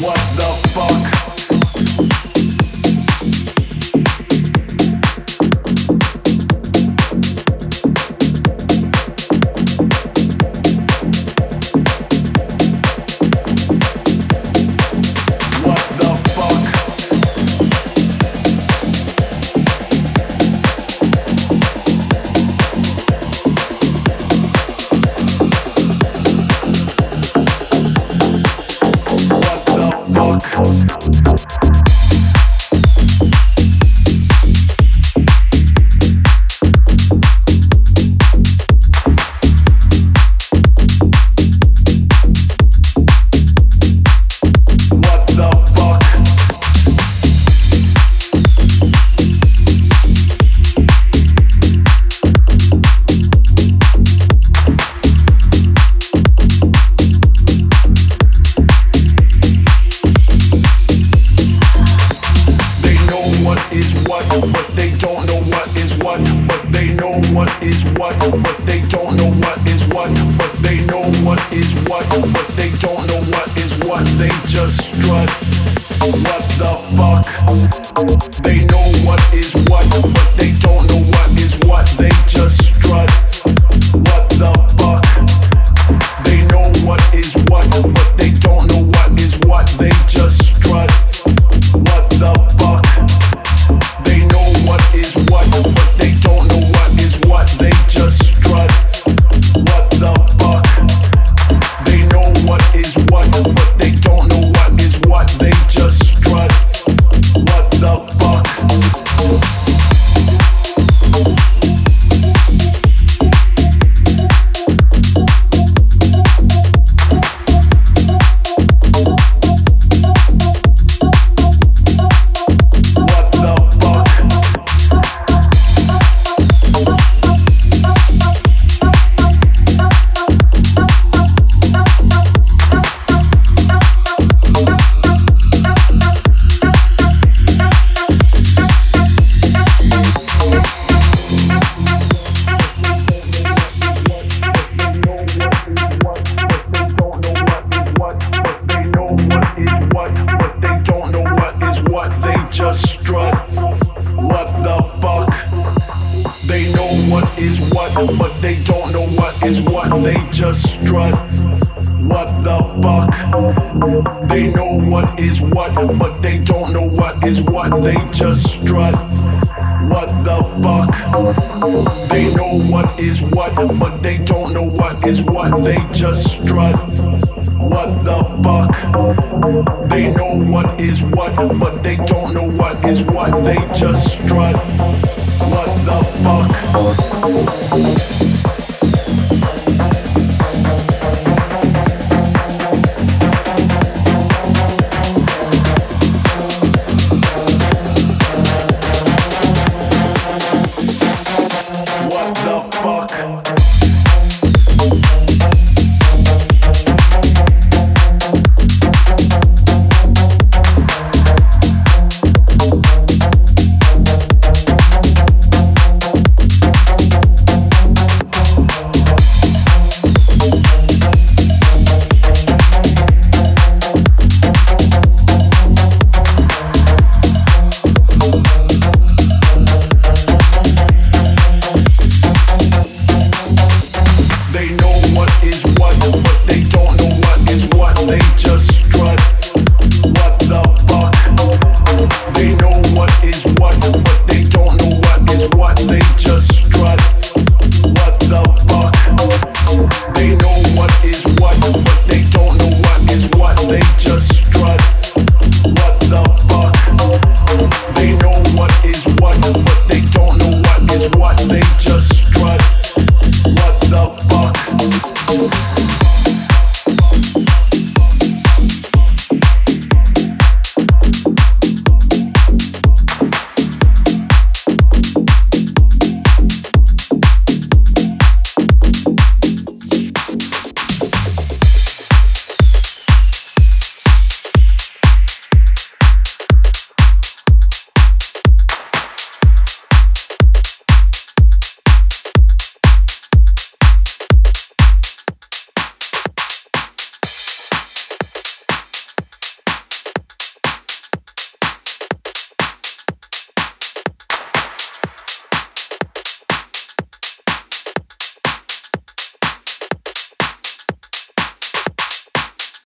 What the fuck? But they don't know what is what. But they know what is what. But they don't know what is what. But they know what is what. But they don't know what is what. They just strut. What the fuck? They know what is what. But they don't know what is what. They just strut. What the fuck? They know what is what. But they don't know what is what. They just strut. What the fuck? They know what is what, but they don't know what is what. They just strut. What the fuck? They know what is what, but they don't know what is what. They just strut. What the fuck? But they don't know what is what. They just strut. What the fuck? They know what is what, but they don't know what is what. They just strut. What the fuck? They know what is what, but they don't know what is what. They just strut. What the fuck? They know what is what, but they don't know what is what. They just strut. What the fuck? They know what is what, but they don't know what is what. They just strut.